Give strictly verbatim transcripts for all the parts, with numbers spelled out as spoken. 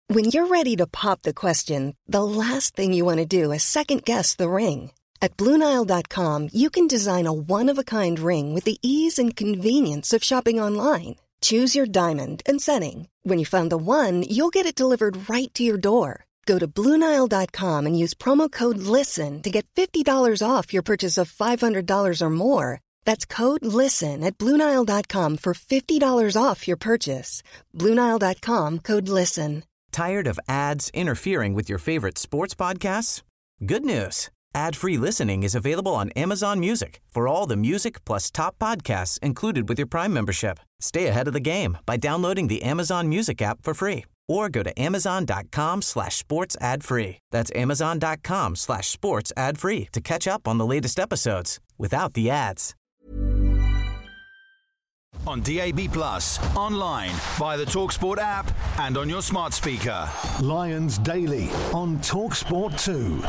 When you're ready to pop the question, the last thing you want to do is second-guess the ring. At Blue Nile dot com, you can design a one-of-a-kind ring with the ease and convenience of shopping online. Choose your diamond and setting. When you find the one, you'll get it delivered right to your door. Go to Blue Nile dot com and use promo code LISTEN to get fifty dollars off your purchase of five hundred dollars or more. That's code LISTEN at Blue Nile dot com for fifty dollars off your purchase. Blue Nile dot com, code LISTEN. Tired of ads interfering with your favorite sports podcasts? Good news. Ad-free listening is available on Amazon Music for all the music plus top podcasts included with your Prime membership. Stay ahead of the game by downloading the Amazon Music app for free or go to amazon.com slash sports ad free. That's amazon.com slash sports ad free to catch up on the latest episodes without the ads. On D A B plus, online, via the TalkSport app and on your smart speaker. Lions Daily on TalkSport two.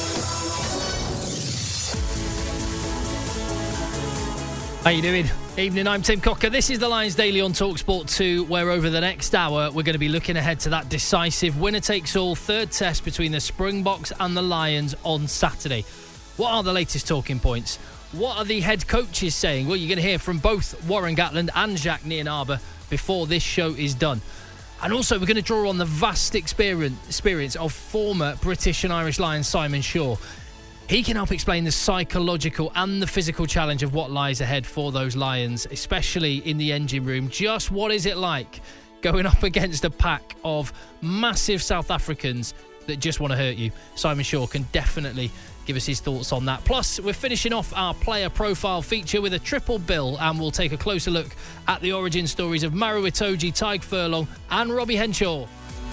How you doing? Evening, I'm Tim Cocker. This is the Lions Daily on TalkSport two, where over the next hour we're going to be looking ahead to that decisive winner-takes-all third test between the Springboks and the Lions on Saturday. What are the latest talking points? What are the head coaches saying? Well, you're going to hear from both Warren Gatland and Jacques Nienaber before this show is done. And also, we're going to draw on the vast experience, experience of former British and Irish Lion Simon Shaw. He can help explain the psychological and the physical challenge of what lies ahead for those Lions, especially in the engine room. Just what is it like going up against a pack of massive South Africans that just want to hurt you? Simon Shaw can definitely give us his thoughts on that. Plus, we're finishing off our player profile feature with a triple bill, and we'll take a closer look at the origin stories of Maro Itoje, Tadhg Furlong and Robbie Henshaw.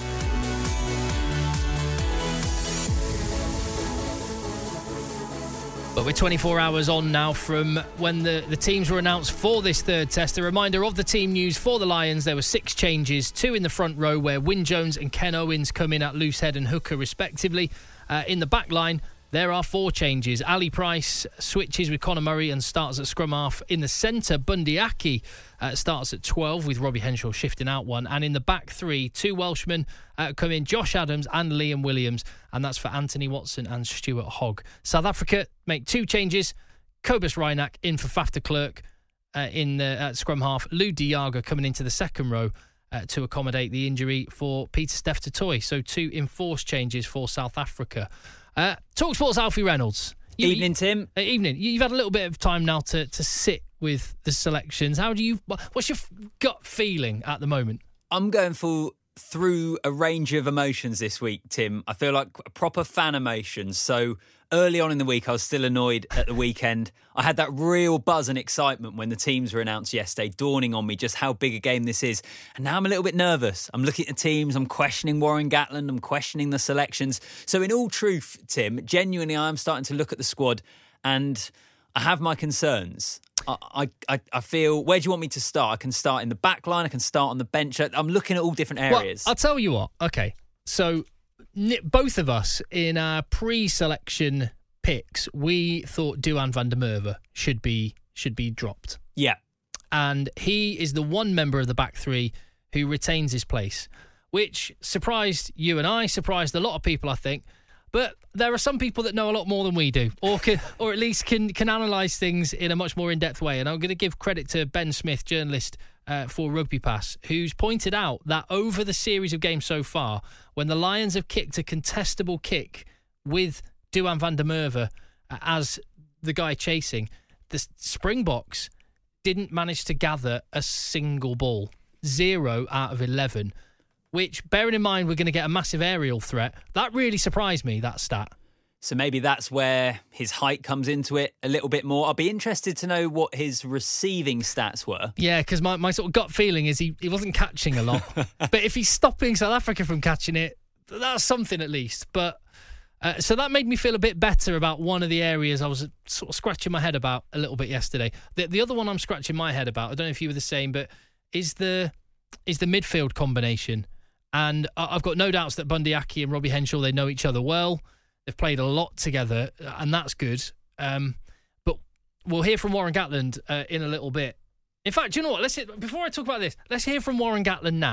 But we're twenty-four hours on now from when the, the teams were announced for this third test. A reminder of the team news for the Lions. There were six changes, two in the front row where Wyn Jones and Ken Owens come in at loose head and hooker respectively. Uh, in the back line, there are four changes. Ali Price switches with Conor Murray and starts at scrum half. In the centre, Bundee Aki uh, starts at twelve with Robbie Henshaw shifting out one. And in the back three, two Welshmen uh, come in, Josh Adams and Liam Williams. And that's for Anthony Watson and Stuart Hogg. South Africa make two changes. Cobus Reinach in for Faf de Klerk uh, in the uh, scrum half. Lou Diaga coming into the second row uh, to accommodate the injury for Pieter-Steph du Toit. So two enforced changes for South Africa. Uh, TalkSport's Alfie Reynolds. You, evening, Tim. Uh, evening. You've had a little bit of time now to, to sit with the selections. How do you? What's your gut feeling at the moment? I'm going for through a range of emotions this week, Tim. I feel like proper fan emotions. So early on in the week, I was still annoyed at the weekend. I had that real buzz and excitement when the teams were announced yesterday, dawning on me just how big a game this is. And now I'm a little bit nervous. I'm looking at the teams. I'm questioning Warren Gatland. I'm questioning the selections. So in all truth, Tim, genuinely, I am starting to look at the squad and I have my concerns. I, I, I feel, where do you want me to start? I can start in the back line. I can start on the bench. I'm looking at all different areas. Well, I'll tell you what. Okay. So both of us in our pre-selection picks, we thought Duhan van der Merwe should be should be dropped. Yeah. And he is the one member of the back three who retains his place, which surprised you and I, surprised a lot of people, I think. But there are some people that know a lot more than we do, or can, or at least can can analyse things in a much more in-depth way. And I'm going to give credit to Ben Smith, journalist uh, for Rugby Pass, who's pointed out that over the series of games so far, when the Lions have kicked a contestable kick with Duhan van der Merwe uh, as the guy chasing, the Springboks didn't manage to gather a single ball. Zero out of eleven. Which, bearing in mind we're going to get a massive aerial threat, that really surprised me, that stat. So maybe that's where his height comes into it a little bit more. I'll be interested to know what his receiving stats were. Yeah, because my, my sort of gut feeling is he, he wasn't catching a lot. But if he's stopping South Africa from catching it, that's something at least. But uh, so that made me feel a bit better about one of the areas I was sort of scratching my head about a little bit yesterday. The, the other one I'm scratching my head about, I don't know if you were the same, but is the is the midfield combination. And I've got no doubts that Bundee Aki and Robbie Henshaw, they know each other well. They've played a lot together, and that's good. Um, but we'll hear from Warren Gatland uh, in a little bit. In fact, do you know what? Let's before I talk about this, let's hear from Warren Gatland now.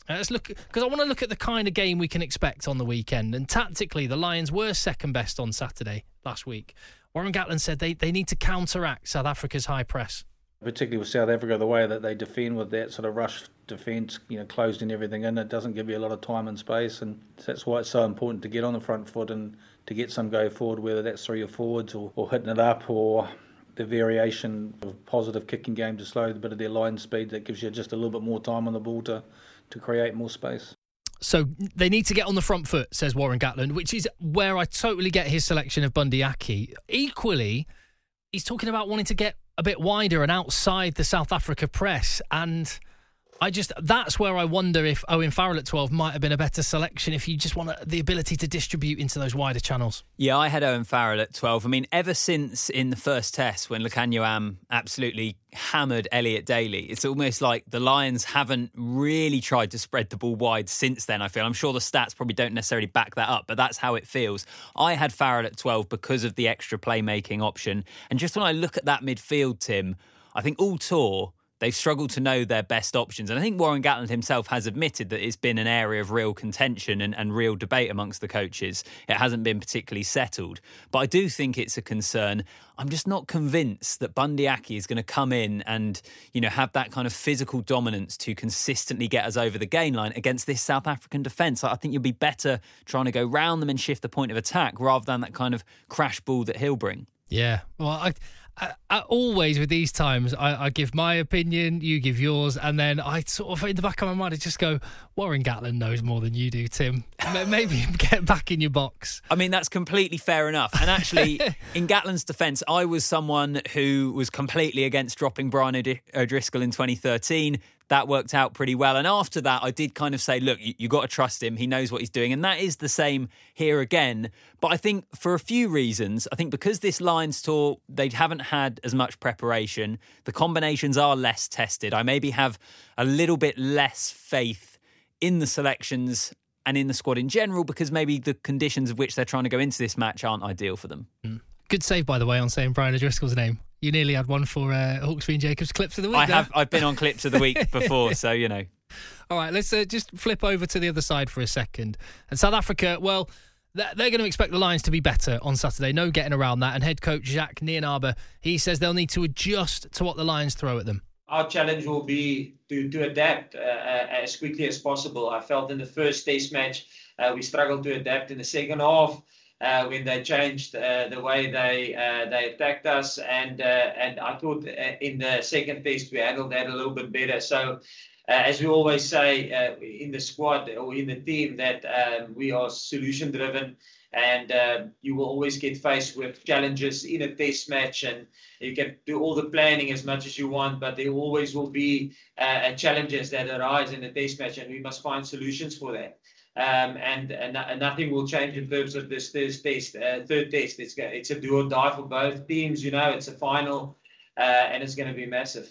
Uh, let's look, because I want to look at the kind of game we can expect on the weekend. And tactically, the Lions were second best on Saturday last week. Warren Gatland said they, they need to counteract South Africa's high press. Particularly with South Africa, the way that they defend with that sort of rush defence, you know, closing everything in, it doesn't give you a lot of time and space, and that's why it's so important to get on the front foot and to get some go forward, whether that's through your forwards or, or hitting it up, or the variation of positive kicking game to slow a bit of their line speed that gives you just a little bit more time on the ball to, to create more space. So they need to get on the front foot, says Warren Gatland, which is where I totally get his selection of Bundee Aki. Equally, he's talking about wanting to get a bit wider and outside the South Africa press, and I just that's where I wonder if Owen Farrell at twelve might have been a better selection if you just want the ability to distribute into those wider channels. Yeah, I had Owen Farrell at twelve. I mean, ever since in the first test when Lukhanyo absolutely hammered Elliot Daly, it's almost like the Lions haven't really tried to spread the ball wide since then, I feel. I'm sure the stats probably don't necessarily back that up, but that's how it feels. I had Farrell at twelve because of the extra playmaking option. And just when I look at that midfield, Tim, I think all tour they've struggled to know their best options. And I think Warren Gatland himself has admitted that it's been an area of real contention and, and real debate amongst the coaches. It hasn't been particularly settled. But I do think it's a concern. I'm just not convinced that Bundee Aki is going to come in and, you know, have that kind of physical dominance to consistently get us over the gain line against this South African defence. I think you'll be better trying to go round them and shift the point of attack rather than that kind of crash ball that he'll bring. Yeah, well, I... I, I always with these times I, I give my opinion, you give yours, and then I sort of in the back of my mind I just go, Warren Gatland knows more than you do, Tim. Maybe get back in your box. I mean, that's completely fair enough. And actually, in Gatland's defence, I was someone who was completely against dropping Brian O'D- O'Driscoll in twenty thirteen. That worked out pretty well. And after that, I did kind of say, look, you, you got to trust him. He knows what he's doing. And that is the same here again. But I think for a few reasons, I think because this Lions tour, they haven't had as much preparation. The combinations are less tested. I maybe have a little bit less faith in the selections and in the squad in general because maybe the conditions of which they're trying to go into this match aren't ideal for them. Mm. Good save, by the way, on saying Brian O'Driscoll's name. You nearly had one for uh, Hawksbee and Jacobs Clips of the Week. I there. have. I've been on Clips of the Week before, so, you know. All right, let's uh, just flip over to the other side for a second. And South Africa, well, they're going to expect the Lions to be better on Saturday. No getting around that. And head coach Jacques Nienaber, he says they'll need to adjust to what the Lions throw at them. Our challenge will be to, to adapt uh, as quickly as possible. I felt in the first test match, uh, we struggled to adapt in the second half. Uh, when they changed uh, the way they uh, they attacked us, and uh, and I thought in the second test we handled that a little bit better. So, uh, as we always say uh, in the squad or in the team, that um, we are solution driven, and uh, you will always get faced with challenges in a test match, and you can do all the planning as much as you want, but there always will be uh, challenges that arise in the test match, and we must find solutions for that. Um, and, and and nothing will change in terms of this third test. Uh, third test, it's it's a do or die for both teams. You know, it's a final, uh, and it's going to be massive.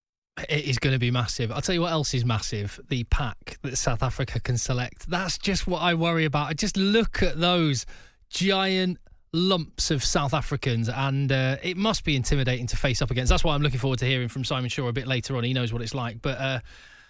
It is going to be massive. I'll tell you what else is massive: the pack that South Africa can select. That's just what I worry about. I just look at those giant lumps of South Africans, and uh, it must be intimidating to face up against. That's why I'm looking forward to hearing from Simon Shaw a bit later on. He knows what it's like, but. Uh,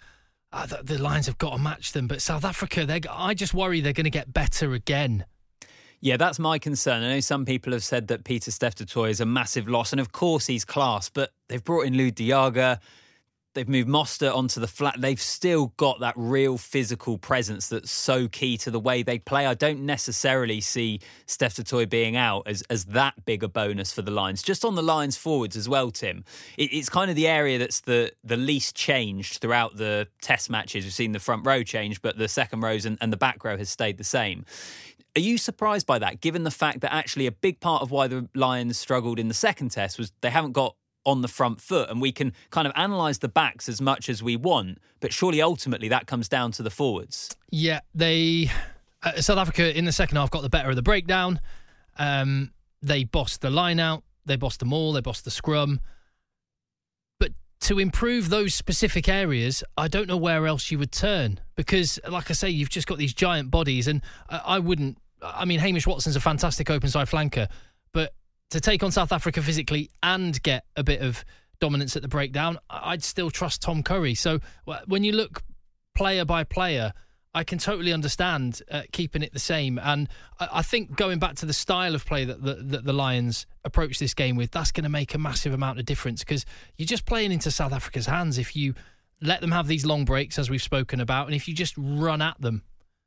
Uh, the, the Lions have got to match them, but South Africa, they I just worry they're going to get better again. Yeah, that's my concern. I know some people have said that Peter Steph du Toit is a massive loss, and of course he's class, but they've brought in Lou Diaga, they've moved Mostert onto the flat. They've still got that real physical presence that's so key to the way they play. I don't necessarily see Steph du Toit being out as, as that big a bonus for the Lions. Just on the Lions forwards as well, Tim, it, it's kind of the area that's the, the least changed throughout the test matches. We've seen the front row change, but the second rows and, and the back row has stayed the same. Are you surprised by that, given the fact that actually a big part of why the Lions struggled in the second test was they haven't got on the front foot, and we can kind of analyse the backs as much as we want, but surely ultimately that comes down to the forwards. Yeah, they uh, South Africa in the second half got the better of the breakdown. Um, they bossed the line out, they bossed the maul, they bossed the scrum. But to improve those specific areas, I don't know where else you would turn, because, like I say, you've just got these giant bodies, and I, I wouldn't. I mean, Hamish Watson's a fantastic open side flanker, but to take on South Africa physically and get a bit of dominance at the breakdown, I'd still trust Tom Curry. So when you look player by player, I can totally understand uh, keeping it the same. And I, I think going back to the style of play that the, that the Lions approach this game with, that's going to make a massive amount of difference, because you're just playing into South Africa's hands if you let them have these long breaks, as we've spoken about, and if you just run at them.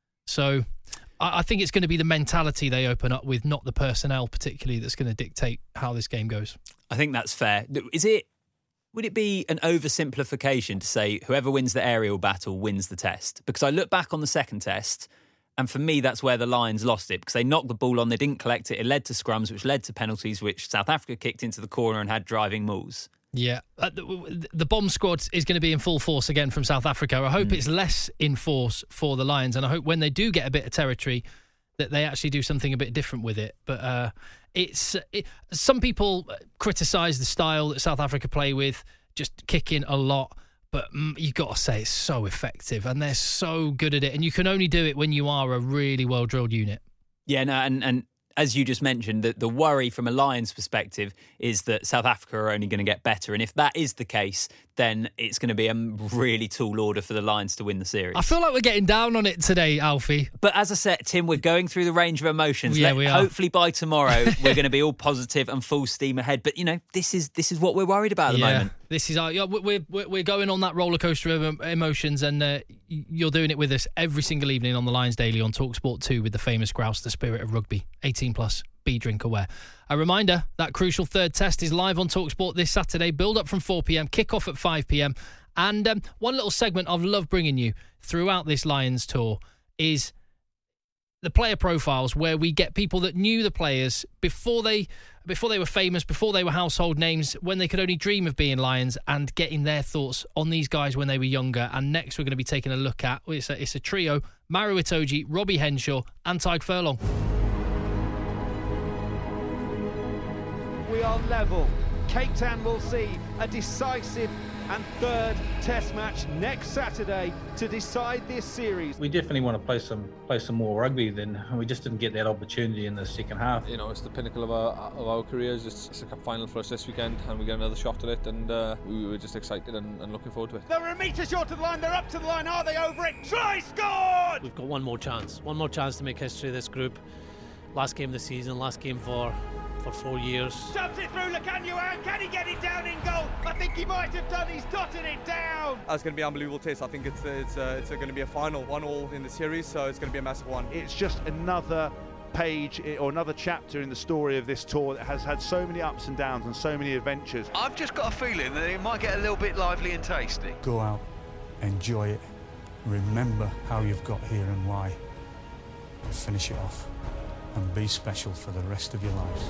So I, I think it's going to be the mentality they open up with, not the personnel particularly, that's going to dictate how this game goes. I think that's fair. Is it? Would it be an oversimplification to say whoever wins the aerial battle wins the test? Because I look back on the second test, and for me, that's where the Lions lost it, because they knocked the ball on, they didn't collect it. It led to scrums, which led to penalties, which South Africa kicked into the corner and had driving mauls. Yeah, uh, the, the bomb squad is going to be in full force again from South Africa. I hope mm. it's less in force for the Lions, and I hope when they do get a bit of territory that they actually do something a bit different with it. But uh, it's it, some people criticise the style that South Africa play with, just kicking a lot. But mm, you've got to say it's so effective, and they're so good at it. And you can only do it when you are a really well-drilled unit. Yeah, no, and, and as you just mentioned, the, the worry from a Lions perspective is that South Africa are only going to get better. And if that is the case, then it's going to be a really tall order for the Lions to win the series. I feel like we're getting down on it today, Alfie. But as I said, Tim, we're going through the range of emotions. Yeah, Let, we are. Hopefully by tomorrow, we're going to be all positive and full steam ahead. But, you know, this is this is what we're worried about at yeah, the moment. This is our, yeah, we're, we're, we're going on that roller coaster of emotions, and uh, you're doing it with us every single evening on the Lions Daily on TalkSport two with the famous grouse, the spirit of rugby. eighteen plus. Be drink aware. A reminder, that crucial third test is live on TalkSport this Saturday. Build up from four p.m, kick off at five p.m. And um, one little segment I've loved bringing you throughout this Lions tour is the player profiles, where we get people that knew the players before they before they were famous, before they were household names, when they could only dream of being Lions, and getting their thoughts on these guys when they were younger. And next we're going to be taking a look at, it's a, it's a trio, Maro Itoje, Robbie Henshaw and Tadhg Furlong. We are level. Cape Town will see a decisive and third test match next Saturday to decide this series. We definitely want to play some play some more rugby. Then we just didn't get that opportunity in the second half. You know, it's the pinnacle of our of our careers. It's, it's a cup final for us this weekend, and we get another shot at it. And uh, we were just excited and, and looking forward to it. They're a metre short of the line. They're up to the line. Are they over it? Try scored! We've got one more chance. One more chance to make history. This group. Last game of the season. Last game for. for four years. Jumps it through Lukhanyo. Can he get it down in goal? I think he might have done. He's dotted it down. That's going to be an unbelievable test. I think it's it's uh, it's going to be a final, one all in the series, so it's going to be a massive one. It's just another page or another chapter in the story of this tour that has had so many ups and downs and so many adventures. I've just got a feeling that it might get a little bit lively and tasty. Go out, enjoy it, remember how you've got here and why, and finish it off. And be special for the rest of your lives.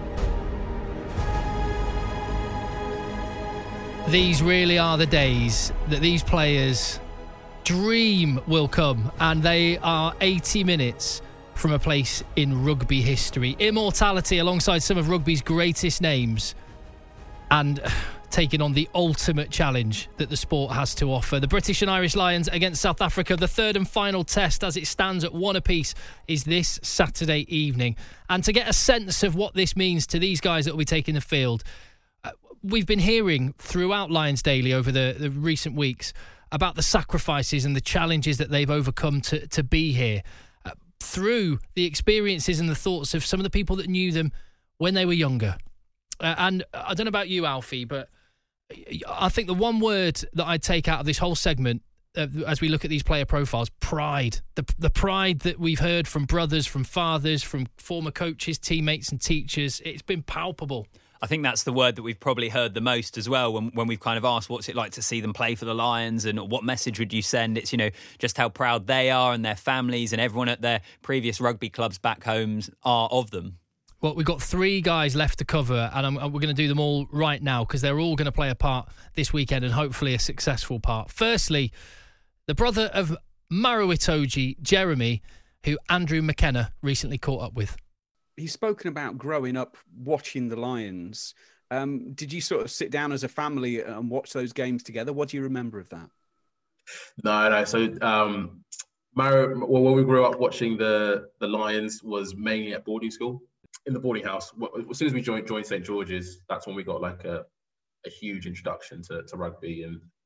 These really are the days that these players dream will come, and they are eighty minutes from a place in rugby history. Immortality alongside some of rugby's greatest names, and taking on the ultimate challenge that the sport has to offer. The British and Irish Lions against South Africa. The third and final test, as it stands at one apiece, is this Saturday evening. And to get a sense of what this means to these guys that will be taking the field, uh, we've been hearing throughout Lions Daily over the, the recent weeks about the sacrifices and the challenges that they've overcome to, to be here, uh, through the experiences and the thoughts of some of the people that knew them when they were younger. Uh, and I don't know about you, Alfie, but I think the one word that I'd take out of this whole segment, uh, as we look at these player profiles, pride. The the pride that we've heard from brothers, from fathers, from former coaches, teammates and teachers. It's been palpable. I think that's the word that we've probably heard the most as well when, when we've kind of asked what's it like to see them play for the Lions and what message would you send. It's, you know, just how proud they are and their families and everyone at their previous rugby clubs back homes are of them. Well, we've got three guys left to cover, and I'm, we're going to do them all right now because they're all going to play a part this weekend, and hopefully a successful part. Firstly, the brother of Maro Itoje, Jeremy, who Andrew McKenna recently caught up with. He's spoken about growing up watching the Lions. Um, did you sort of sit down as a family and watch those games together? What do you remember of that? No, no. So, um, Maro, well, when we grew up watching the, the Lions was mainly at boarding school. In the boarding house, as soon as we joined, joined Saint George's, that's when we got like a, a huge introduction to, to rugby. And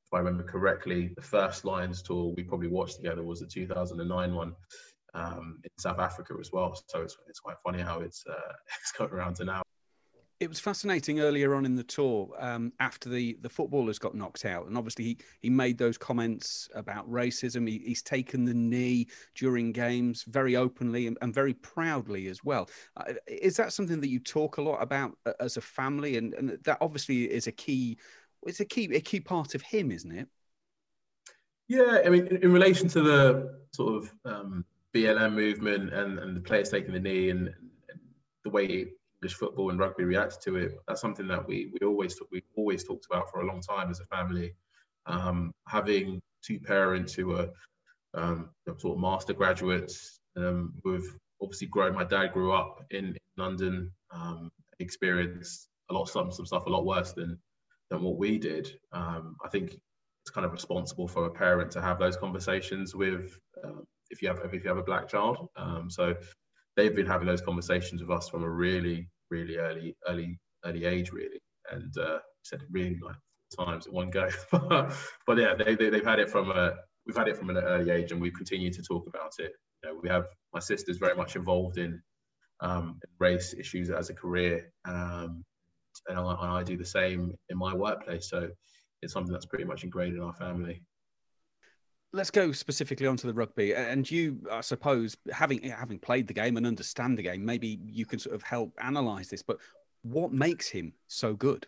if I remember correctly, the first Lions tour we probably watched together was the two thousand nine one um, in South Africa as well. So it's it's quite funny how it's uh, it's got around to now. It was fascinating earlier on in the tour, um, after the, the footballers got knocked out. And obviously he, he made those comments about racism. He, he's taken the knee during games very openly and, and very proudly as well. Uh, is that something that you talk a lot about uh, as a family? And, and that obviously is a key, it's a key, a key part of him, isn't it? Yeah, I mean, in, in relation to the sort of um, B L M movement and, and the players taking the knee and, and the way English football and rugby reacted to it, that's something that we we always we always talked about for a long time as a family. Um, having two parents who are um, sort of master graduates, um, who've obviously grown. My dad grew up in London, um, experienced a lot some some stuff a lot worse than than what we did. Um, I think it's kind of responsible for a parent to have those conversations with uh, if you have if you have a black child. Um, so. They've been having those conversations with us from a really, really early, early, early age, really, and uh, said it really like four times at one go. But yeah, they, they they've had it from a we've had it from an early age, and we continue to talk about it. You know, we have my sister's very much involved in um, race issues as a career, um, and I, and I do the same in my workplace. So it's something that's pretty much ingrained in our family. Let's go specifically onto the rugby. And you, I suppose, having having played the game and understand the game, maybe you can sort of help analyse this. But what makes him so good?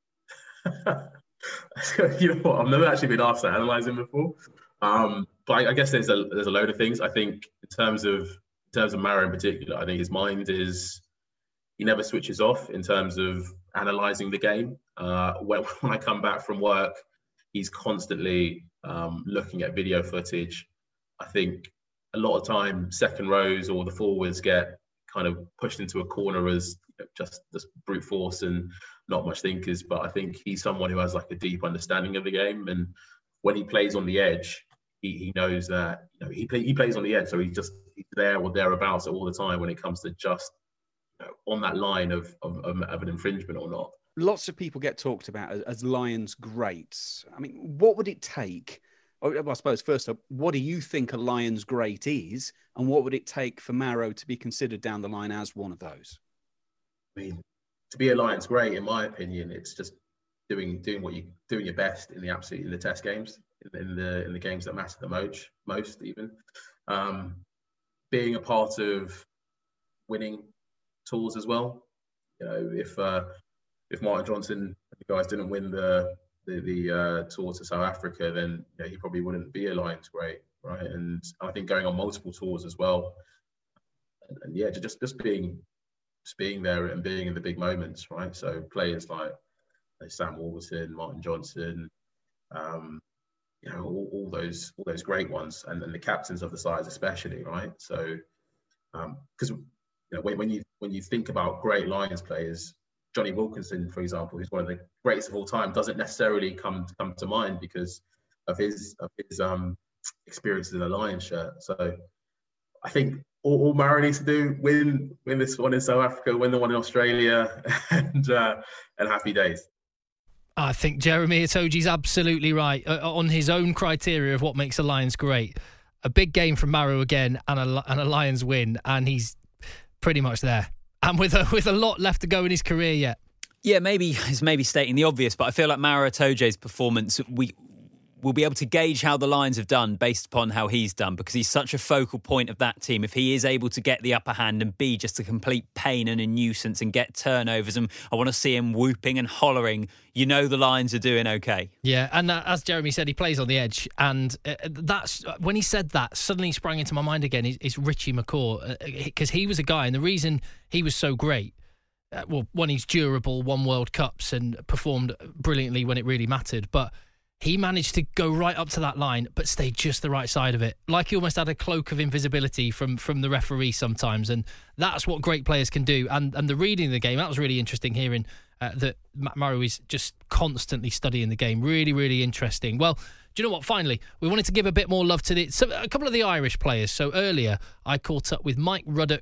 You know what? I've never actually been asked to analyse him before. Um, but I, I guess there's a there's a load of things. I think in terms of in terms of Maro in particular, I think his mind is he never switches off in terms of analysing the game. Uh, when, when I come back from work, he's constantly um, looking at video footage. I think a lot of time second rows or the forwards get kind of pushed into a corner as you know, just just brute force and not much thinkers. But I think he's someone who has like a deep understanding of the game, and when he plays on the edge, he, he knows that you know he play, he plays on the edge, so he's just he's there or thereabouts all the time when it comes to just you know, on that line of, of of an infringement or not. Lots of people get talked about as, as Lions greats. I mean, what would it take? Well, I suppose first up, what do you think a Lions great is, and what would it take for Maro to be considered down the line as one of those? I mean, to be a Lions great, in my opinion, it's just doing doing what you doing your best in the absolute in the test games, in, in the in the games that matter the most, most even. Um, being a part of winning tours as well. You know, if uh, if Martin Johnson and the guys didn't win the the, the uh, tour to South Africa, then you know, he probably wouldn't be a Lions great, right? And I think going on multiple tours as well, and, and yeah, just just being just being there and being in the big moments, right? So players like, like Sam Warburton, Martin Johnson, um, you know, all, all those all those great ones, and, and the captains of the sides especially, right? So because um, you know when, when you when you think about great Lions players, Johnny Wilkinson, for example, who's one of the greatest of all time, doesn't necessarily come come to mind because of his of his um, experiences in a Lions shirt. So I think all, all Maro needs to do win win this one in South Africa, win the one in Australia, and uh, and happy days. I think Jeremy Itoje's absolutely right uh, on his own criteria of what makes a Lions great. A big game from Maro again, and a and a Lions win, and he's pretty much there. And with a, with a lot left to go in his career yet. Yeah, maybe it's maybe stating the obvious, but I feel like Maro Itoje's performance, we will be able to gauge how the Lions have done based upon how he's done, because he's such a focal point of that team. If he is able to get the upper hand and be just a complete pain and a nuisance and get turnovers, and I want to see him whooping and hollering, you know the Lions are doing okay. Yeah, and uh, as Jeremy said, he plays on the edge, and uh, that's when he said that, suddenly sprang into my mind again is, is Richie McCaw, because uh, he was a guy, and the reason he was so great, uh, well, one, he's durable, won World Cups and performed brilliantly when it really mattered, but he managed to go right up to that line, but stay just the right side of it. Like he almost had a cloak of invisibility from, from the referee sometimes. And that's what great players can do. And and the reading of the game, that was really interesting hearing uh, that Maro is just constantly studying the game. Really, really interesting. Well, do you know what? Finally, we wanted to give a bit more love to the, so a couple of the Irish players. So earlier, I caught up with Mike Ruddock,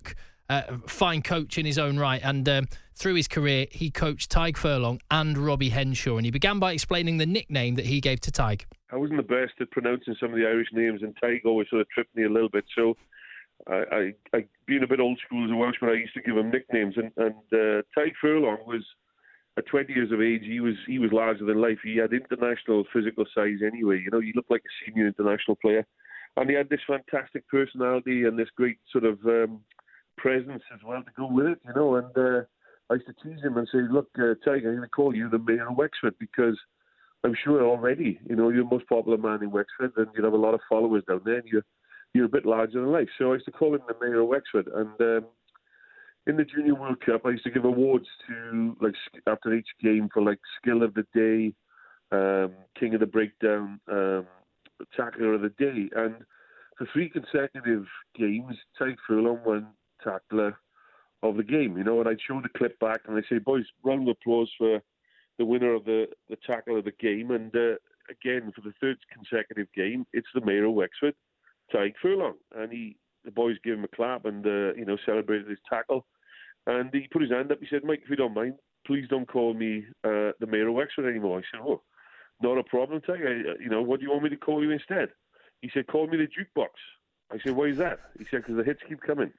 uh, fine coach in his own right. And um, through his career, he coached Tadhg Furlong and Robbie Henshaw. And he began by explaining the nickname that he gave to Tadhg. I wasn't the best at pronouncing some of the Irish names, and Tadhg always sort of tripped me a little bit. So, I, I, I being a bit old school as a Welshman, I used to give him nicknames. And, and uh, Tadhg Furlong was, at twenty years of age, he was he was larger than life. He had international physical size anyway. You know, he looked like a senior international player. And he had this fantastic personality and this great sort of um, presence as well to go with it, you know. And uh, I used to tease him and say, look, uh, Tadhg, I'm going to call you the Mayor of Wexford, because I'm sure already, you know, you're the most popular man in Wexford and you have a lot of followers down there and you're, you're a bit larger than life. So I used to call him the Mayor of Wexford. And um, in the Junior World Cup, I used to give awards to, like, after each game for, like, Skill of the Day, um, King of the Breakdown, um, Tackler of the Day. And for three consecutive games, Tadhg Furlong won Tackler of the Game, you know, and I'd show the clip back and I'd say, boys, round of applause for the winner of the, the Tackle of the Game. And uh, again, for the third consecutive game, it's the Mayor of Wexford, Tadhg Furlong. And he, the boys gave him a clap and, uh, you know, celebrated his tackle. And he put his hand up. He said, Mike, if you don't mind, please don't call me uh, the Mayor of Wexford anymore. I said, oh, not a problem, Tadhg. I, you know, what do you want me to call you instead? He said, call me the jukebox. I said, why is that? He said, because the hits keep coming.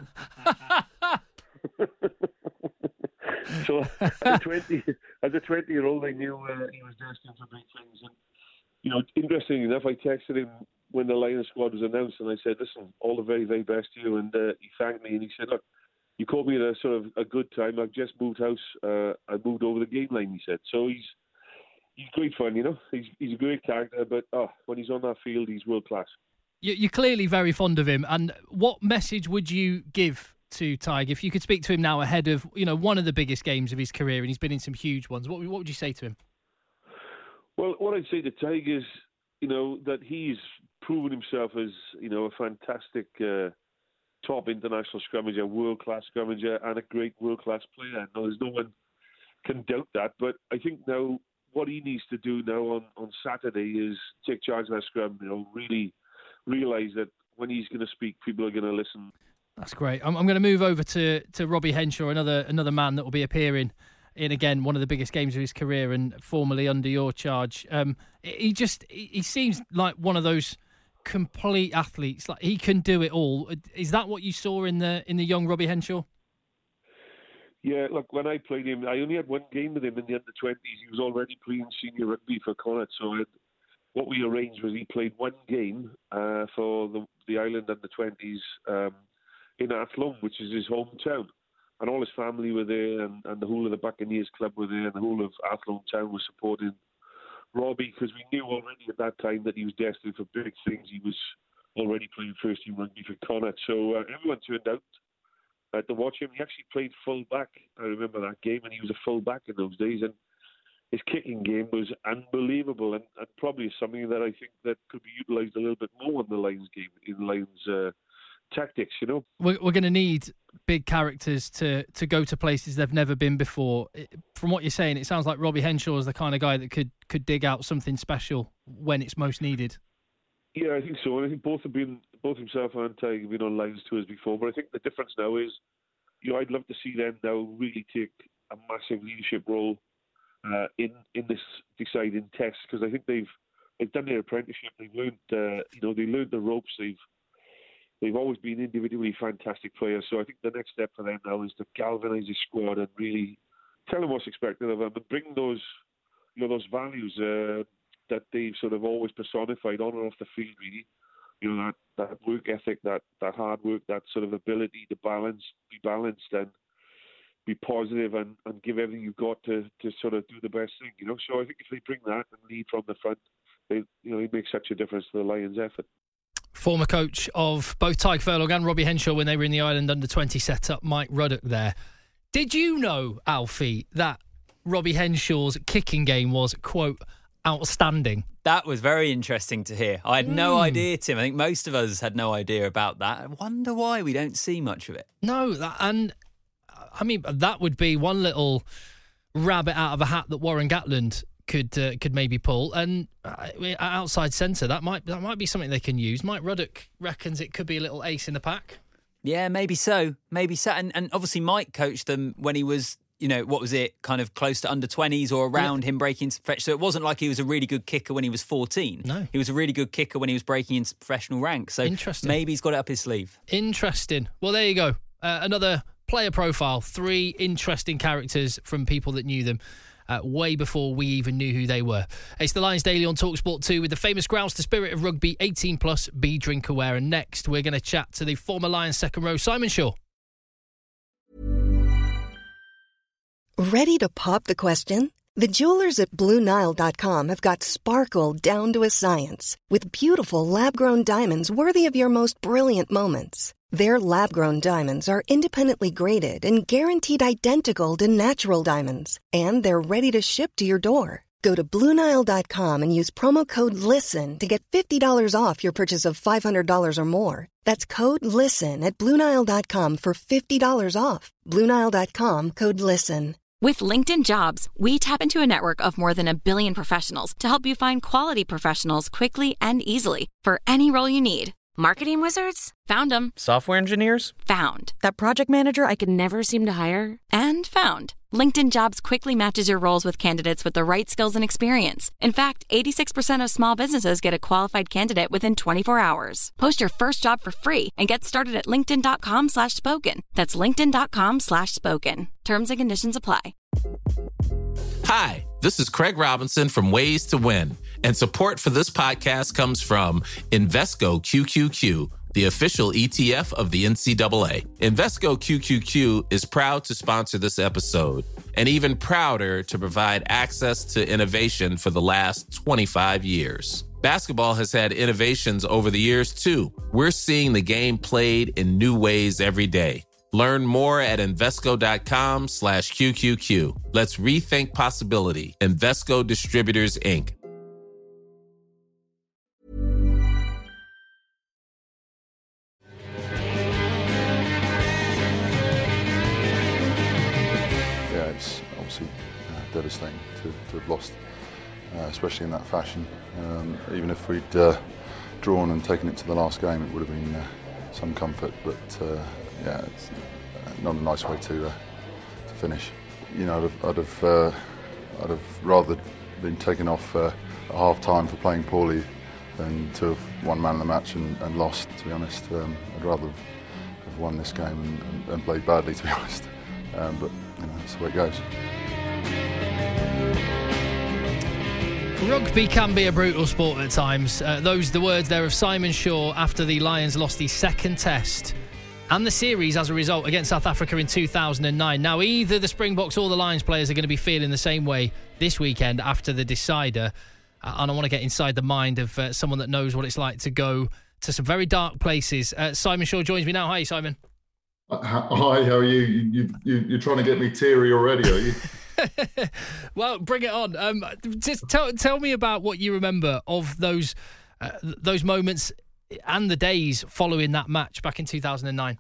So as a twenty, as a twenty-year-old, I knew uh, he was destined for big things. And, you know, interestingly enough, I texted him when the Lions squad was announced, and I said, listen, all the very, very best to you. And uh, he thanked me, and he said, look, you called me at a sort of a good time. I've just moved house. Uh, I moved over the game line, he said. So he's he's great fun, you know. He's he's a great character, but oh, when he's on that field, he's world class. You're clearly very fond of him. And what message would you give to Tadhg if you could speak to him now ahead of, you know, one of the biggest games of his career, and he's been in some huge ones? What what would you say to him? Well, what I'd say to Tadhg is, you know, that he's proven himself as, you know, a fantastic uh, top international scrummager, world class scrummager, and a great world class player. No, there's no one can doubt that. But I think now what he needs to do now on, on Saturday is take charge of that scrum. You know, really realise that when he's going to speak, people are going to listen. That's great. I'm, I'm going to move over to, to Robbie Henshaw, another another man that will be appearing in, again, one of the biggest games of his career and formerly under your charge. Um, he just he seems like one of those complete athletes. Like, he can do it all. Is that what you saw in the in the young Robbie Henshaw? Yeah, look, when I played him, I only had one game with him in the under twenties. He was already playing senior rugby for Connacht, so I'd, what we arranged was he played one game uh, for the, the Ireland under twenties um, in Athlone, which is his hometown. And all his family were there, and, and the whole of the Buccaneers club were there, and the whole of Athlone town was supporting Robbie, because we knew already at that time that he was destined for big things. He was already playing first team rugby for Connacht, so uh, everyone turned out uh, to watch him. He actually played full back. I remember that game, and he was a full back in those days, and his kicking game was unbelievable, and, and probably something that I think that could be utilised a little bit more in the Lions game, in Lions uh, tactics, you know. We're, we're going to need big characters to, to go to places they've never been before. From what you're saying, it sounds like Robbie Henshaw is the kind of guy that could, could dig out something special when it's most needed. Yeah, I think so. And I think both have been, both himself and Tadhg have been on Lions tours before. But I think the difference now is, you know, I'd love to see them now really take a massive leadership role uh, in in this deciding test, because I think they've they've done their apprenticeship. They've learned, uh, you know, they learned the ropes. They've They've always been individually fantastic players. So I think the next step for them now is to galvanise the squad and really tell them what's expected of them and bring those, you know, those values uh, that they've sort of always personified on and off the field, really. You know, that, that work ethic, that, that hard work, that sort of ability to balance, be balanced and be positive and, and give everything you've got to, to sort of do the best thing, you know. So I think if they bring that and lead from the front, they, you know, it makes such a difference to the Lions' effort. Former coach of both Tadhg Furlong and Robbie Henshaw when they were in the Ireland under twenty setup, Mike Ruddock there. Did you know, Alfie, that Robbie Henshaw's kicking game was, quote, outstanding? That was very interesting to hear. I had mm. no idea, Tim. I think most of us had no idea about that. I wonder why we don't see much of it. No, that, and I mean, that would be one little rabbit out of a hat that Warren Gatland could uh, could maybe pull, and uh, outside centre, that might that might be something they can use. Mike Ruddock reckons it could be a little ace in the pack. Yeah, maybe so. Maybe so. And, and obviously Mike coached them when he was, you know, what was it, kind of close to under twenties or around yeah. him breaking into fetch. So it wasn't like he was a really good kicker when he was fourteen. No. He was a really good kicker when he was breaking into professional ranks. So Interesting. maybe he's got it up his sleeve. Interesting. Well, there you go. Uh, another player profile. Three interesting characters from people that knew them uh, way before we even knew who they were. It's the Lions Daily on TalkSport two with the famous grounds to spirit of rugby, eighteen plus, be drink aware. And next, we're going to chat to the former Lions second row, Simon Shaw. Ready to pop the question? The jewelers at Blue Nile dot com have got sparkle down to a science with beautiful lab-grown diamonds worthy of your most brilliant moments. Their lab-grown diamonds are independently graded and guaranteed identical to natural diamonds, and they're ready to ship to your door. Go to Blue Nile dot com and use promo code LISTEN to get fifty dollars off your purchase of five hundred dollars or more. That's code LISTEN at Blue Nile dot com for fifty dollars off. Blue Nile dot com, code LISTEN. With LinkedIn Jobs, we tap into a network of more than a billion professionals to help you find quality professionals quickly and easily for any role you need. Marketing wizards? Found them. Software engineers? Found. That project manager I could never seem to hire? And found. LinkedIn Jobs quickly matches your roles with candidates with the right skills and experience. In fact, eighty-six percent of small businesses get a qualified candidate within twenty-four hours. Post your first job for free and get started at linkedin.com slash spoken. That's linkedin.com slash spoken. Terms and conditions apply. Hi, this is Craig Robinson from Ways to Win, and support for this podcast comes from Invesco Q Q Q, the official E T F of the N C double A. Invesco Q Q Q is proud to sponsor this episode, and even prouder to provide access to innovation for the last twenty-five years. Basketball has had innovations over the years, too. We're seeing the game played in new ways every day. Learn more at Invesco.com slash QQQ. Let's rethink possibility. Invesco Distributors, Incorporated. Yeah, it's obviously uh, devastating to, to have lost, uh, especially in that fashion. Um, even if we'd uh, drawn and taken it to the last game, it would have been uh, some comfort, but uh, yeah, it's not a nice way to uh, to finish. You know, I'd have, I'd have, uh, I'd have rather been taken off uh, at half time for playing poorly than to have won man of the match and, and lost, to be honest. Um, I'd rather have won this game and, and, and played badly, to be honest. Um, but you know, that's the way it goes. Rugby can be a brutal sport at times. Uh, those the words there of Simon Shaw after the Lions lost the second test and the series as a result against South Africa in two thousand nine. Now, either the Springboks or the Lions players are going to be feeling the same way this weekend after the decider. Uh, and I want to get inside the mind of uh, someone that knows what it's like to go to some very dark places. Uh, Simon Shaw joins me now. Hi, Simon. Uh, hi, how are you? You, you? You're trying to get me teary already, are you? Well, bring it on. Um, just tell tell me about what you remember of those uh, those moments and the days following that match back in two thousand nine.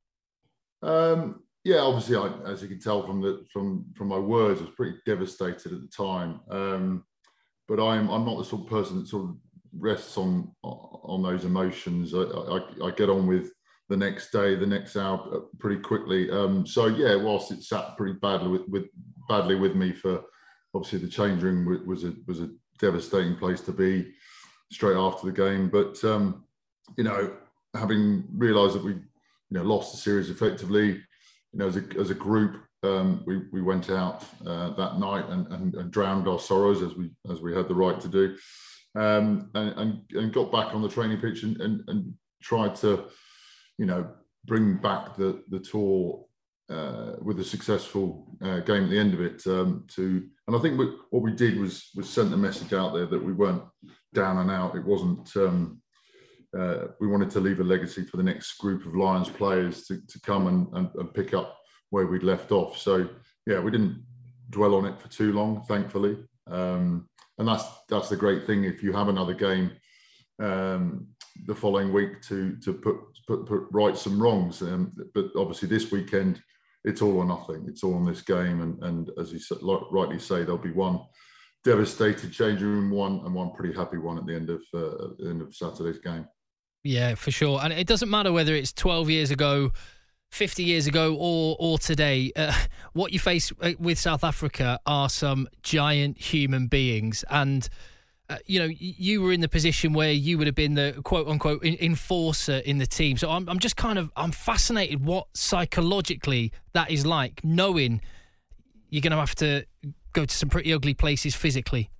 Um, yeah, obviously, I, as you can tell from the from from my words, I was pretty devastated at the time. Um, but I'm I'm not the sort of person that sort of rests on on those emotions. I, I, I get on with the next day, the next hour pretty quickly. Um, so yeah, whilst it sat pretty badly with, with badly with me for obviously the change room was a was a devastating place to be straight after the game. But um, you know, having realised that we you know lost the series effectively, you know, as a as a group, um, we we went out uh, that night and, and and drowned our sorrows as we as we had the right to do, um, and, and and got back on the training pitch and and, and tried to, you know, bring back the the tour uh, with a successful uh, game at the end of it. Um, to and I think we, what we did was was sent the message out there that we weren't down and out. It wasn't. Um, uh, we wanted to leave a legacy for the next group of Lions players to, to come and, and, and pick up where we'd left off. So yeah, we didn't dwell on it for too long, thankfully. Um, and that's that's the great thing. If you have another game um, the following week to to put put, put right some wrongs, um, but obviously this weekend it's all or nothing. It's all on this game, and and as you rightly say, there'll be one devastated changing room one and one pretty happy one at the end of uh, at the end of Saturday's game. Yeah, for sure. And it doesn't matter whether it's twelve years ago, fifty years ago, or or today. Uh, what you face with South Africa are some giant human beings. And, uh, you know, you were in the position where you would have been the quote-unquote enforcer in the team. So I'm, I'm just kind of, I'm fascinated what psychologically that is like, knowing you're going to have to go to some pretty ugly places physically.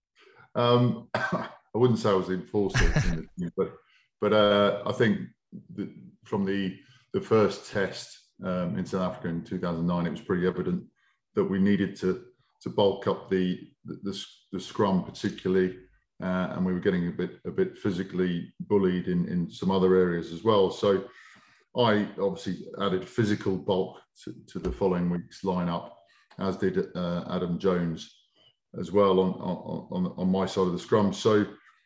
Um, I wouldn't say I was the enforcer, in the team, but but uh, I think that from the the first test um, in South Africa in two thousand nine, it was pretty evident that we needed to to bulk up the the, the scrum particularly, uh, and we were getting a bit a bit physically bullied in in some other areas as well. So I obviously added physical bulk to, to the following week's lineup, as did uh, Adam Jones as well on, on on on my side of the scrum. So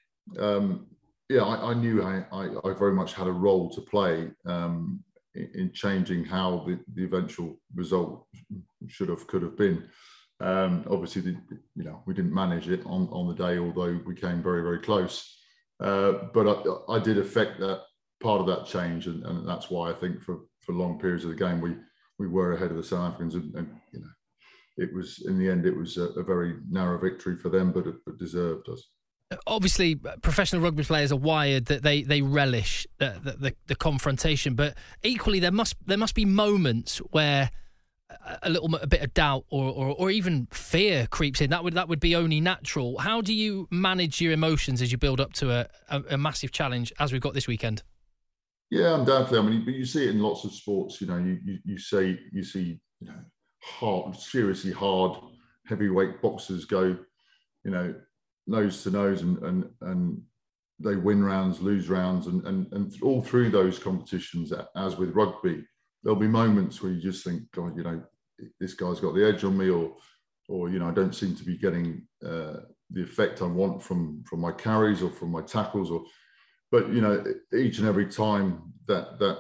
um, yeah, I, I knew I, I, I very much had a role to play um, in, in changing how the, the eventual result should have could have been. Um, obviously, the, you know, we didn't manage it on, on the day, although we came very very close. Uh, but I, I did affect that part of that change, and, and that's why I think for, for long periods of the game we we were ahead of the South Africans, and, and you know. It was, in the end, it was a, a very narrow victory for them, but it, it deserved us. Obviously, professional rugby players are wired that they they relish the, the, the, the confrontation, but equally there must there must be moments where a little a bit of doubt or, or or even fear creeps in. That would that would be only natural. How do you manage your emotions as you build up to a, a, a massive challenge as we've got this weekend? Yeah, undoubtedly. I mean, but you see it in lots of sports. You know, you you, you say you see you know. hard, seriously hard heavyweight boxers go, you know, nose to nose, and and and they win rounds, lose rounds, and and and all through those competitions, as with rugby, there'll be moments where you just think, God, you know, this guy's got the edge on me, or or you know, I don't seem to be getting uh, the effect I want from from my carries or from my tackles, or, but you know, each and every time that that.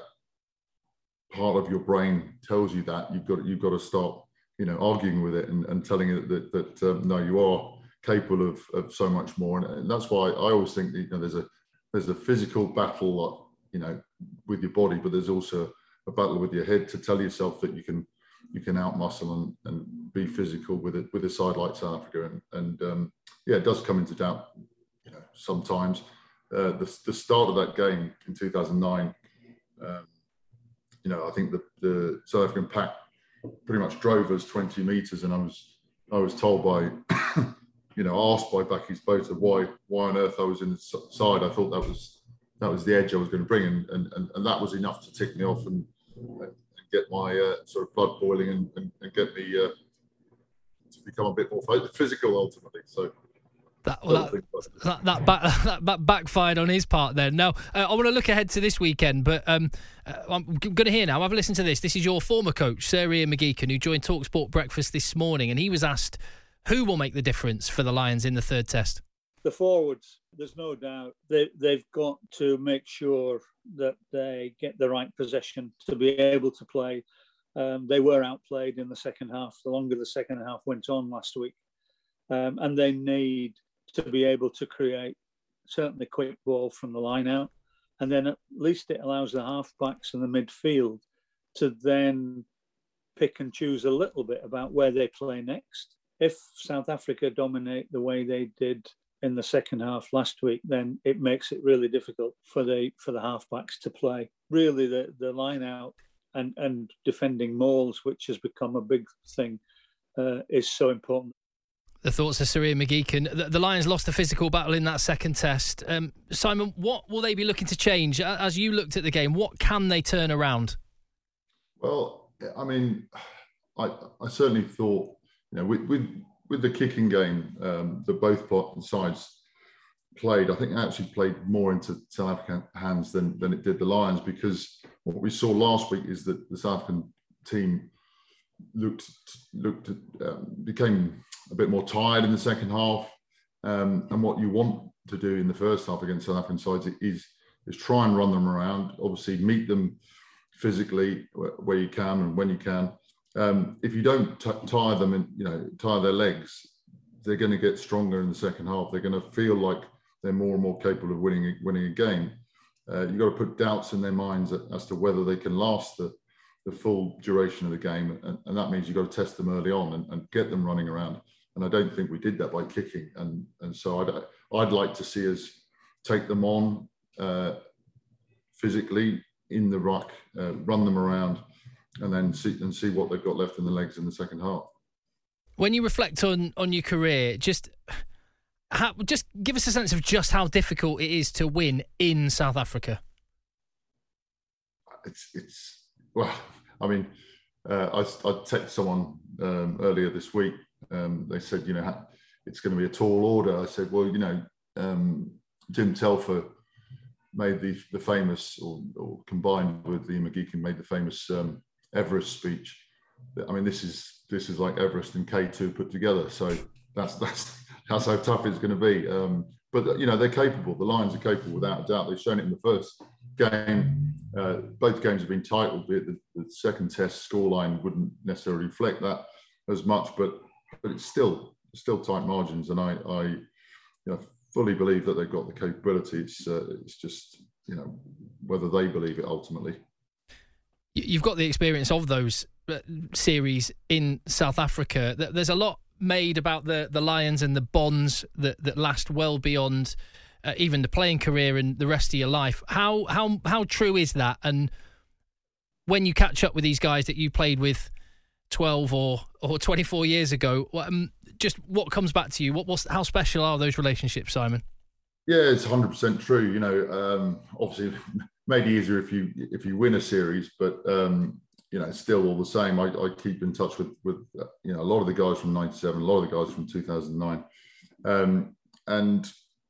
part of your brain tells you that, you've got you've got to start, you know, arguing with it and, and telling it that that um, no, you are capable of, of so much more, and, and that's why I always think that, you know, there's a there's a physical battle, you know, with your body, but there's also a battle with your head to tell yourself that you can you can outmuscle and, and be physical with it with a side like South Africa, and and um, yeah, it does come into doubt, you know, sometimes. Uh, the the start of that game in two thousand nine. Um, You know, I think the, the South African pack pretty much drove us twenty metres, and I was I was told by, you know, asked by Bakkies Botha why why on earth I was in the side. I thought that was that was the edge I was going to bring, and and, and, and that was enough to tick me off and, and get my uh, sort of blood boiling, and, and, and get me uh, to become a bit more physical ultimately. So. That, well, that, that, that, back, that, that backfired on his part then. Now, uh, I want to look ahead to this weekend, but um, uh, I'm going to hear now. Have a listen to this. This is your former coach, Sir Ian McGeechan, who joined TalkSport Breakfast this morning, and he was asked who will make the difference for the Lions in the third test. The forwards, there's no doubt. They, they've got to make sure that they get the right possession to be able to play. Um, they were outplayed in the second half, the longer the second half went on last week. Um, and they need to be able to create certainly quick ball from the line out, and then at least it allows the halfbacks and the midfield to then pick and choose a little bit about where they play next. If South Africa dominate the way they did in the second half last week, then it makes it really difficult for the for the halfbacks to play. Really, the, the line out and, and defending mauls, which has become a big thing, uh, is so important. The thoughts of Sir Ian McGeechan. The, the Lions lost the physical battle in that second test. Um, Simon, what will they be looking to change? As you looked at the game, what can they turn around? Well, I mean, I, I certainly thought, you know, with with, with the kicking game um, that both sides played, I think they actually played more into South African hands than, than it did the Lions, because what we saw last week is that the South African team looked looked um, became a bit more tired in the second half, um, and what you want to do in the first half against South African sides is is try and run them around. Obviously, meet them physically where you can and when you can. Um, if you don't t- tire them and you know tire their legs, they're going to get stronger in the second half. They're going to feel like they're more and more capable of winning winning a game. uh, you've got to put doubts in their minds as to whether they can last the, the full duration of the game. And, and that means you've got to test them early on and, and get them running around. And I don't think we did that by kicking. And, and so I'd, I'd like to see us take them on uh, physically in the ruck, uh, run them around, and then see and see what they've got left in the legs in the second half. When you reflect on, on your career, just how, just give us a sense of just how difficult it is to win in South Africa. It's, it's well, I mean, uh, I, I texted someone um, earlier this week. Um, they said, you know, it's going to be a tall order. I said, well, you know, um, Jim Telfer made the the famous, or, or combined with Ian McGeechan, made the famous um, Everest speech. I mean, this is this is like Everest and K two put together. So that's that's that's how tough it's going to be. Um, but you know, they're capable. The Lions are capable without a doubt. They've shown it in the first game. Uh, both games have been tight, albeit the, the second test scoreline wouldn't necessarily reflect that as much. But but it's still still tight margins, and I I you know, fully believe that they've got the capability. It's uh, it's just, you know, whether they believe it ultimately. You've got the experience of those series in South Africa. There's a lot made about the, the Lions and the bonds that, that last well beyond uh, even the playing career and the rest of your life. How how how true is that? And when you catch up with these guys that you played with twelve or or twenty-four years ago, um, just what comes back to you? What what's, how special are those relationships, Simon? Yeah, it's one hundred percent true. You know, um, obviously, maybe easier if you if you win a series, but um, you know, it's still all the same. I, I keep in touch with with uh, you know, a lot of the guys from ninety-seven, a lot of the guys from two thousand nine, um, and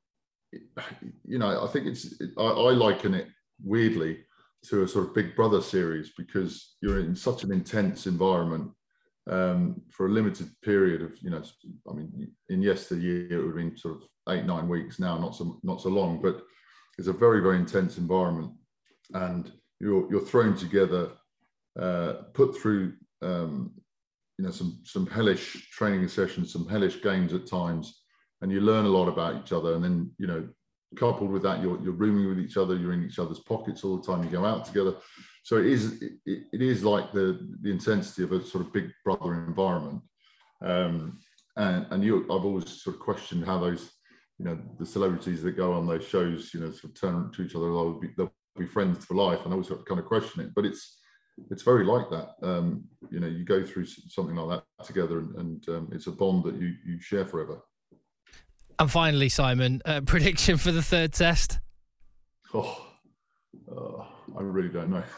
you know, I think it's I, I liken it weirdly to a sort of Big Brother series, because you're in such an intense environment um, for a limited period of, you know, I mean, in yesteryear it would have been sort of eight, nine weeks. Now, not so not so long, but it's a very, very intense environment, and you're you're thrown together, uh, put through, um, you know, some some hellish training sessions, some hellish games at times, and you learn a lot about each other. And then, you know, coupled with that, you're you're rooming with each other, you're in each other's pockets all the time, you go out together. So it is it, it is like the the intensity of a sort of Big Brother environment. Um, and and you, I've always sort of questioned how those, you know, the celebrities that go on those shows, you know, sort of turn to each other, they'll be, they'll be friends for life. And I always sort of kind of question it, but it's it's very like that. Um, you know, you go through something like that together, and, and um, it's a bond that you you share forever. And finally, Simon, uh, prediction for the third test? Oh, uh, I really don't know.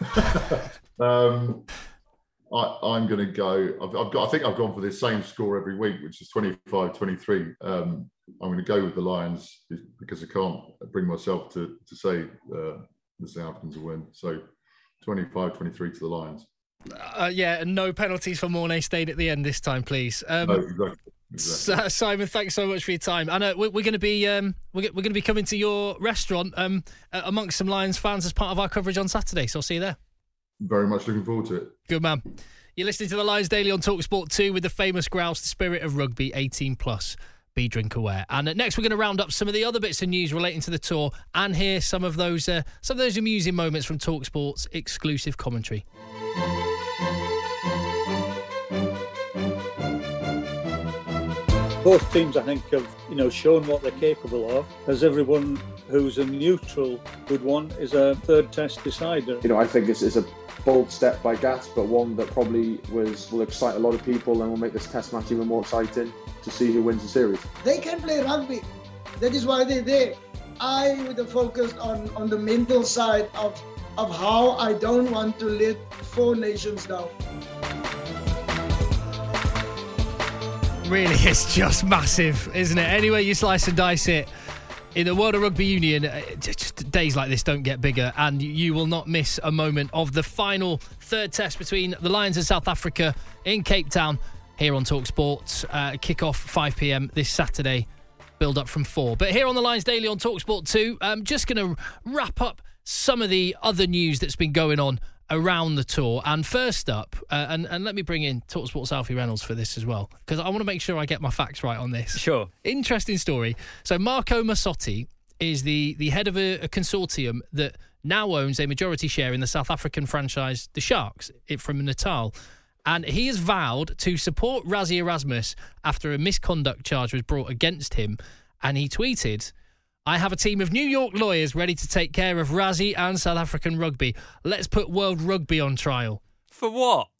um, I, I'm going to go, I've, I've got, I think I've gone for the same score every week, which is twenty-five twenty-three. Um, I'm going to go with the Lions because I can't bring myself to, to say uh, the South Africans will win. So twenty-five twenty-three to the Lions. Uh, yeah, and no penalties for Mornay Stayed at the end this time, please. Um, no, exactly. Exactly. Simon, thanks so much for your time. I know we're, we're going to be um, we're, we're going to be coming to your restaurant um, amongst some Lions fans as part of our coverage on Saturday. So I'll see you there. Very much looking forward to it. Good man. You're listening to the Lions Daily on TalkSport two with the famous grouse, the spirit of rugby, eighteen plus. Be drink aware. And next, we're going to round up some of the other bits of news relating to the tour and hear some of those uh, some of those amusing moments from TalkSport's exclusive commentary. Both teams, I think, have, you know, shown what they're capable of. As everyone who's a neutral would want, is a third test decider. You know, I think this is a bold step by Gats, but one that probably was will excite a lot of people and will make this test match even more exciting to see who wins the series. They can play rugby. That is why they're there. I would have focused on, on the mental side of, of how I don't want to let four nations down. Really, it's just massive, isn't it? Anyway, you slice and dice it. In the world of rugby union, just days like this don't get bigger, and you will not miss a moment of the final third test between the Lions and South Africa in Cape Town here on TalkSport. Uh, kick-off five p.m. this Saturday, build up from four. But here on the Lions Daily on TalkSport two, I'm just going to wrap up some of the other news that's been going on around the tour. And first up, uh, and, and let me bring in TalkSport's Alfie Reynolds for this as well, because I want to make sure I get my facts right on this. Sure. Interesting story. So Marco Massotti is the, the head of a, a consortium that now owns a majority share in the South African franchise, the Sharks, it from Natal. And he has vowed to support Rassie Erasmus after a misconduct charge was brought against him. And he tweeted, "I have a team of New York lawyers ready to take care of Rassie and South African rugby. Let's put world rugby on trial." For what?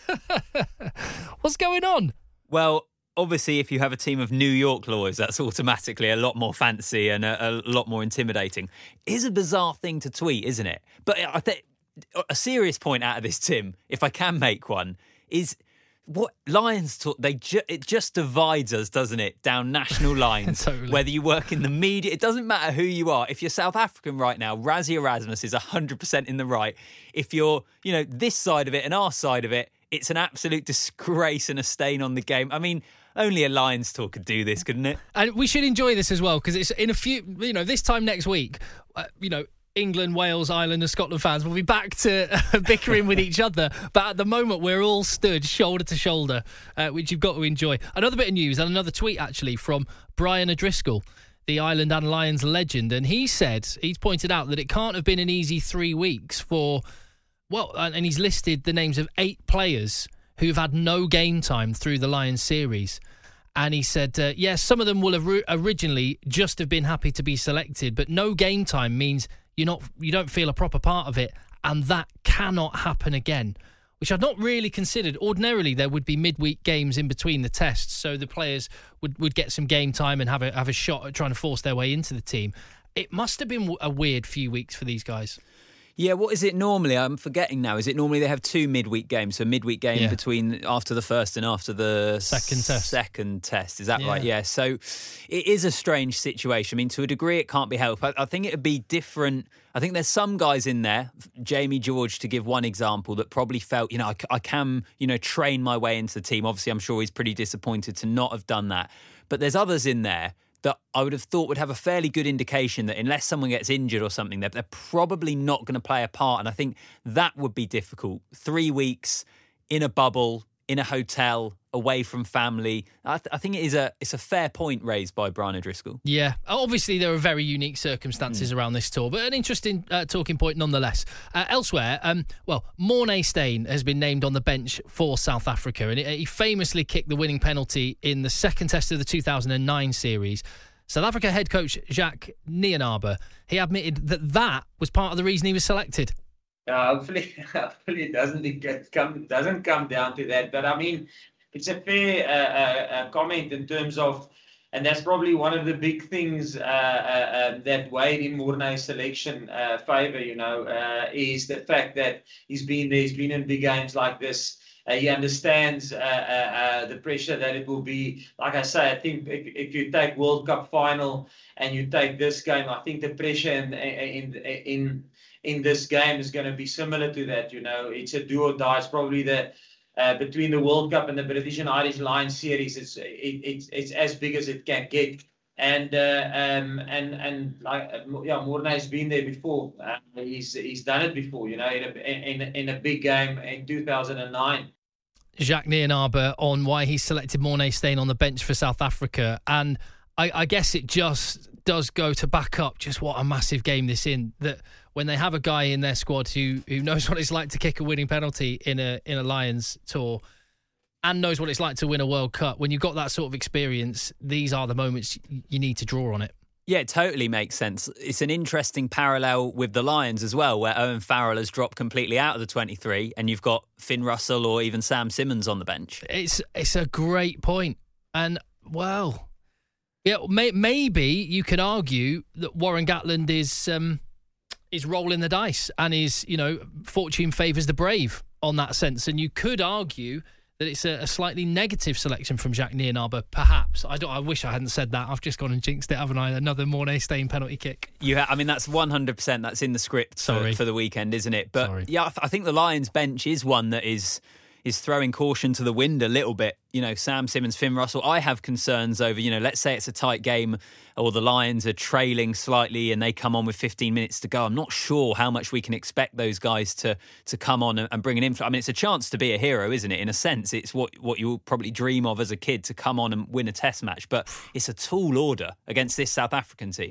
What's going on? Well, obviously, if you have a team of New York lawyers, that's automatically a lot more fancy and a, a lot more intimidating. It is a bizarre thing to tweet, isn't it? But I think a serious point out of this, Tim, if I can make one, is what Lions talk. They ju- it just divides us, doesn't it, down national lines? Totally. Whether you work in the media, it doesn't matter who you are. If you're South African right now, Rassie Erasmus is one hundred percent in the right. If you're, you know, this side of it and our side of it, it's an absolute disgrace and a stain on the game. I mean, only a Lions talk could do this, couldn't it? And we should enjoy this as well, because it's in a few, you know, this time next week, uh, you know, England, Wales, Ireland and Scotland fans will be back to uh, bickering with each other. But at the moment, we're all stood shoulder to shoulder, uh, which you've got to enjoy. Another bit of news and another tweet, actually, from Brian O'Driscoll, the Ireland and Lions legend. And he said, he's pointed out that it can't have been an easy three weeks for, well, and he's listed the names of eight players who've had no game time through the Lions series. And he said, uh, yes, yeah, some of them will have ri- originally just have been happy to be selected, but no game time means you're not, you don't feel a proper part of it, and that cannot happen again, which I've not really considered. Ordinarily, there would be midweek games in between the tests, so the players would, would get some game time and have a have a shot at trying to force their way into the team. It must have been a weird few weeks for these guys. Yeah, what is it normally? I'm forgetting now. Is it normally they have two midweek games? So midweek game yeah. between after the first and after the second test. Second test, is that yeah. right? Yeah. So it is a strange situation. I mean, to a degree, it can't be helped. I, I think it would be different. I think there's some guys in there, Jamie George, to give one example, that probably felt, you know, I, I can, you know, train my way into the team. Obviously, I'm sure he's pretty disappointed to not have done that. But there's others in there that I would have thought would have a fairly good indication that unless someone gets injured or something, they're, they're probably not going to play a part. And I think that would be difficult. Three weeks in a bubble, in a hotel, away from family. I, th- I think it is a it's a fair point raised by Brian O'Driscoll. Yeah, obviously there are very unique circumstances mm. around this tour, but an interesting uh, talking point nonetheless. Uh, elsewhere, um, well, Morné Steyn has been named on the bench for South Africa, and he famously kicked the winning penalty in the second test of the two thousand nine series. South Africa head coach Jacques Nienaber, he admitted that that was part of the reason he was selected. Uh, hopefully, hopefully it doesn't it come doesn't come down to that. But I mean, it's a fair uh, uh, comment in terms of, and that's probably one of the big things uh, uh, uh, that weighed in Morné's selection uh, favour. You know, uh, is the fact that he's been there, he's been in big games like this. Uh, he understands uh, uh, uh, the pressure that it will be. Like I say, I think if, if you take World Cup final and you take this game, I think the pressure in in in in this game is going to be similar to that. You know, it's a do or die. It's probably the uh, between the World Cup and the British and Irish Lions series. It's it, it's it's as big as it can get. And uh, um and and like yeah, Morné's been there before. Uh, he's he's done it before. You know, in a in in a big game in two thousand nine. Jacques Nienaber on why he selected Morné Steyn on the bench for South Africa, and I, I guess it just does go to back up just what a massive game this is. That when they have a guy in their squad who who knows what it's like to kick a winning penalty in a in a Lions tour, and knows what it's like to win a World Cup, when you've got that sort of experience, these are the moments you need to draw on it. Yeah, it totally makes sense. It's an interesting parallel with the Lions as well, where Owen Farrell has dropped completely out of the twenty-three and you've got Finn Russell or even Sam Simmons on the bench. It's it's a great point. And, well, yeah, may, maybe you could argue that Warren Gatland is um, is rolling the dice and is, you know, fortune favours the brave on that sense. And you could argue that it's a, a slightly negative selection from Jacques Nienaber, perhaps. I don't. I wish I hadn't said that. I've just gone and jinxed it, haven't I? Another Morné Steyn penalty kick. You, ha- I mean, that's one hundred percent. That's in the script for, for the weekend, isn't it? But Sorry. yeah, I, th- I think the Lions bench is one that is is throwing caution to the wind a little bit. You know, Sam Simmons, Finn Russell. I have concerns over, you know, let's say it's a tight game or the Lions are trailing slightly and they come on with fifteen minutes to go. I'm not sure how much we can expect those guys to to come on and, and bring an influence. I mean, it's a chance to be a hero, isn't it? In a sense, it's what, what you'll probably dream of as a kid, to come on and win a test match. But it's a tall order against this South African team.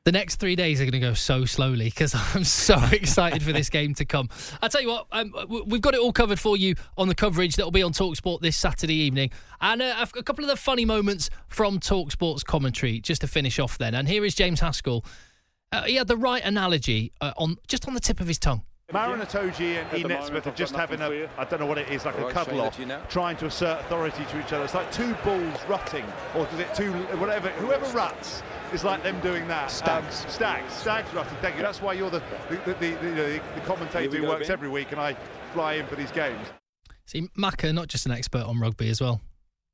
The next three days are going to go so slowly because I'm so excited for this game to come. I'll tell you what, um, we've got it all covered for you on the coverage that will be on TalkSport this Saturday evening. And uh, a couple of the funny moments from TalkSport's commentary, just to finish off then. And here is James Haskell. Uh, he had the right analogy uh, on just on the tip of his tongue. Maro Itoje and Ian Etzebeth are just having a, I don't know what it is, like a cuddle off, trying to assert authority to each other. It's like two bulls rutting, or is it two, whatever, whoever ruts is like them doing that. Stags. Um, stags, stags rutting, thank you. That's why you're the, the, the, the, the, the commentator who works again. every week and I fly in for these games. See, Macca, not just an expert on rugby as well.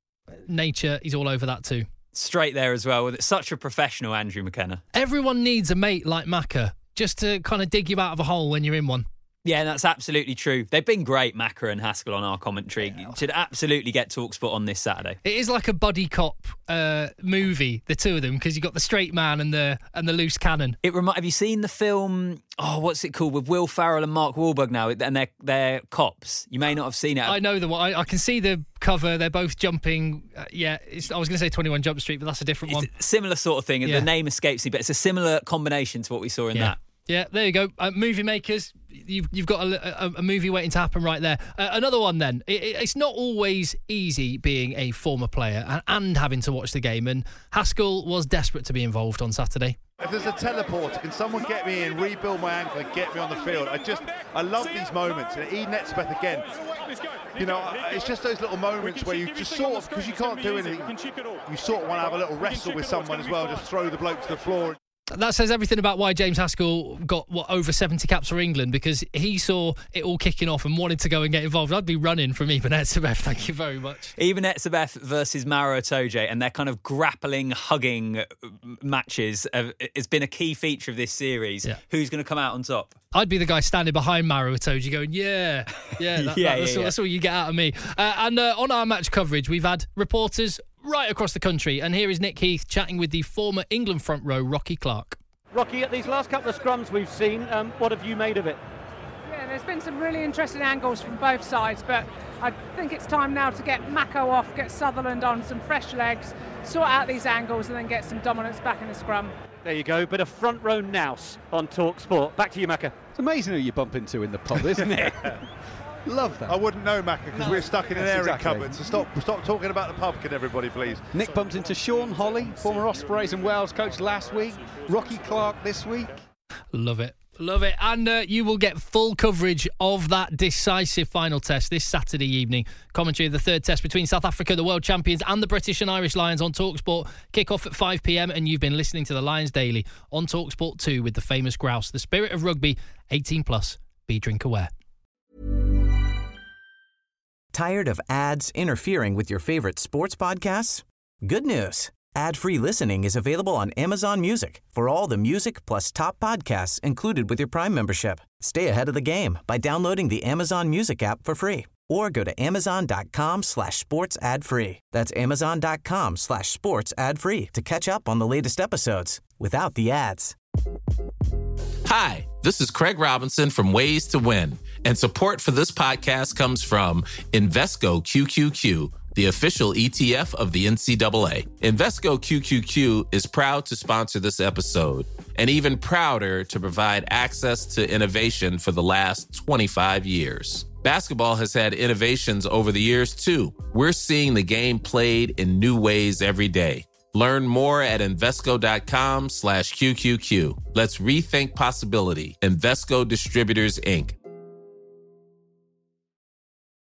Nature, he's all over that too. Straight there as well. With such a professional, Andrew McKenna. Everyone needs a mate like Macca, just to kind of dig you out of a hole when you're in one. Yeah, that's absolutely true. They've been great, Macca and Haskell, on our commentary. Yeah. Should absolutely get TalkSport on this Saturday. It is like a buddy cop uh, movie, the two of them, because you've got the straight man and the and the loose cannon. It remi- Have you seen the film, oh, what's it called, with Will Ferrell and Mark Wahlberg now, and they're, they're cops? You may not have seen it. I know the one. I, I can see the cover. They're both jumping. Uh, yeah, it's, I was going to say twenty-one Jump Street, but that's a different it's one. A similar sort of thing. Yeah. The name escapes me, but it's a similar combination to what we saw in yeah. that. Yeah, there you go. Uh, movie makers, you've you've got a, a, a movie waiting to happen right there. Uh, another one then. It, it's not always easy being a former player and, and having to watch the game, and Haskell was desperate to be involved on Saturday. If there's a teleporter, can someone get me in, rebuild my ankle and get me on the field? I just, I love these moments. And Eden Etzebeth again, you know, it's just those little moments where you just sort of, because you can't do anything, you sort of want to have a little wrestle with someone as well, just throw the bloke to the floor. That says everything about why James Haskell got, what, over seventy caps for England, because he saw it all kicking off and wanted to go and get involved. I'd be running from Eben Etzebeth, thank you very much. Eben Etzebeth versus Maro Itoje, and their kind of grappling, hugging matches have, has been a key feature of this series. Yeah. Who's going to come out on top? I'd be the guy standing behind Maro Itoje going, yeah, yeah, that, yeah, that, that's, yeah, all, yeah. that's all you get out of me. Uh, and uh, on our match coverage, we've had reporters right across the country, and here is Nick Heath chatting with the former England front row, Rocky Clark. Rocky, at these last couple of scrums we've seen, um, what have you made of it? Yeah, there's been some really interesting angles from both sides, but I think it's time now to get Mako off, get Sutherland on some fresh legs, sort out these angles and then get some dominance back in the scrum. There you go, bit of front row nous on TalkSport. Back to you, Maka. It's amazing who you bump into in the pub, isn't it? Love that. I wouldn't know, Macca, because no, we're stuck in an airing exactly. cupboard. So stop, stop talking about the pub, can everybody, please? Nick bumped into Sean Holly, former Ospreys and Wales coach last week. Rocky Clark this week. Love it. Love it. And uh, you will get full coverage of that decisive final test this Saturday evening. Commentary of the third test between South Africa, the world champions, and the British and Irish Lions on TalkSport. Kick off at five p.m. and you've been listening to the Lions Daily on TalkSport two with the famous grouse. The spirit of rugby, eighteen plus. Be drink aware. Tired of ads interfering with your favorite sports podcasts? Good news. Ad-free listening is available on Amazon Music for all the music plus top podcasts included with your Prime membership. Stay ahead of the game by downloading the Amazon Music app for free or go to amazon.com slash sports ad free. That's amazon.com slash sports ad free to catch up on the latest episodes without the ads. Hi, this is Craig Robinson from Ways to Win, and support for this podcast comes from Invesco Q Q Q, the official E T F of the N C double A. Invesco Q Q Q is proud to sponsor this episode, and even prouder to provide access to innovation for the last twenty-five years. Basketball has had innovations over the years, too. We're seeing the game played in new ways every day. Learn more at Invesco.com slash QQQ. Let's rethink possibility. Invesco Distributors, Incorporated.